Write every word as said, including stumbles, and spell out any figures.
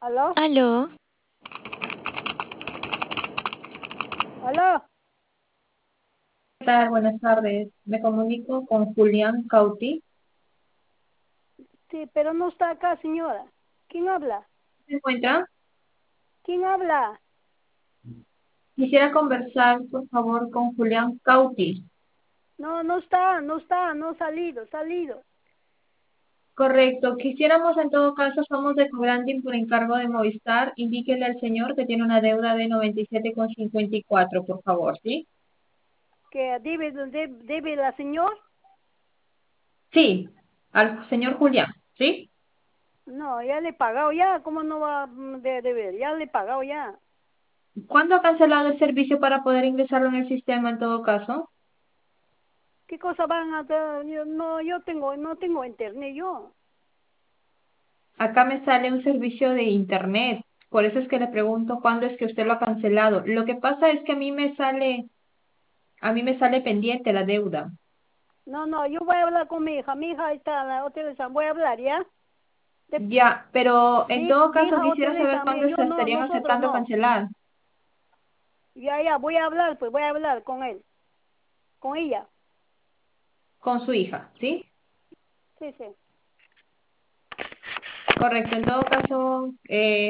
¿Aló? Aló, ¿Aló? ¿Qué tal? Buenas tardes. Me comunico con Julián Cauti. Sí, pero no está acá, señora. ¿Quién habla? ¿Se encuentra? ¿Quién habla? Quisiera conversar, por favor, con Julián Cauti. No, no está, no está, no ha salido, salido. Correcto. Quisiéramos, en todo caso, somos de Cobranding por encargo de Movistar. Indíquele al señor que tiene una deuda de noventa y siete con cincuenta y cuatro, por favor, ¿sí? ¿Que debe, debe, debe la señor? Sí, al señor Julián, ¿sí? No, ya le he pagado ya. ¿Cómo no va mm, de deber? Ya le he pagado ya. ¿Cuándo ha cancelado el servicio para poder ingresarlo en el sistema, en todo caso? ¿Qué cosa van a hacer? Yo, no, yo tengo, no tengo internet yo. Acá me sale un servicio de internet. Por eso es que le pregunto cuándo es que usted lo ha cancelado. Lo que pasa es que a mí me sale A mí me sale pendiente la deuda. No, no, yo voy a hablar con mi hija. Mi hija está en la hotel. Voy a hablar, ¿ya? De, Ya, pero en mi, todo mi caso hija quisiera hotel saber cuándo también. Yo se no, estarían nosotros acercando a no. cancelar. Ya, ya, voy a hablar, pues voy a hablar con él, con ella. Con su hija, ¿sí? Sí, sí. Correcto. En todo caso, eh,